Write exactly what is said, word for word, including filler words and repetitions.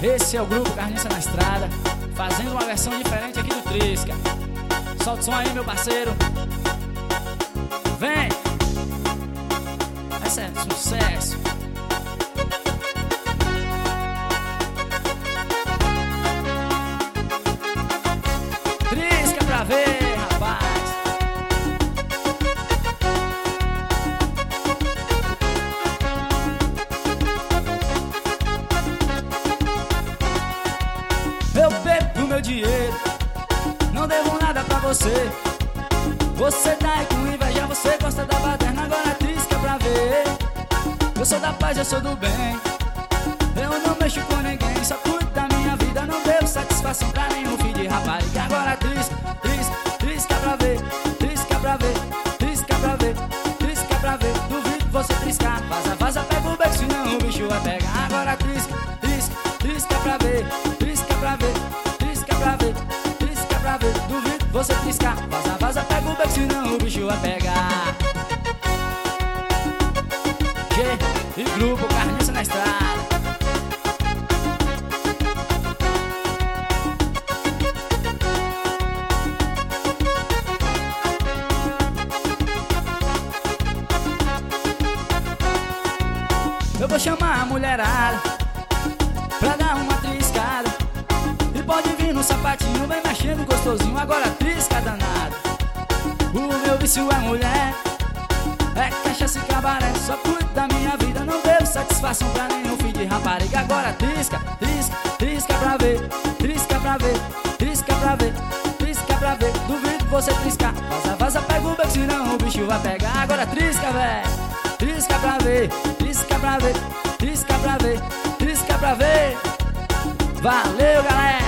Esse é o grupo Carniça na Estrada, fazendo uma versão diferente aqui do Trisca. Solta o som aí, meu parceiro. Vem! Esse é sucesso. Trisca pra ver, rapaz. Eu bebo meu dinheiro, não devo nada pra você. Você tá aí com inveja, você gosta da baderna, agora trisca pra ver. Eu sou da paz, eu sou do bem, eu não mexo com ninguém, só cuido da minha vida, não devo satisfação pra nenhum filho de rapariga. Agora trisca, trisca, trisca pra ver, trisca pra ver, trisca pra ver, trisca pra ver. Duvido você triscar, vaza, vaza, pega o beco, senão o bicho vai pegar. Agora trisca, trisca, trisca pra ver, trisca pra ver, trisca pra ver, trisca pra ver. Duvido você triscar, vaza, vaza, pega o beco, senão o bicho vai pegar. G e grupo Carniça na Estrada. Eu vou chamar a mulherada pra dar uma triscada, e pode vir no sapatinho, vem mexendo gostosinho. Agora trisca danada. O meu vício é mulher, é cachaça e cabaré, só cuido da minha vida, não devo satisfação pra nenhum filho de rapariga. Agora trisca, trisca, trisca pra ver, trisca pra ver, trisca pra ver, trisca pra ver. Duvido você triscar, vaza, vaza, pega o beco, senão o bicho vai pegar. Agora trisca, véi, trisca pra ver, trisca pra ver, trisca pra ver, trisca pra ver. Valeu, galera!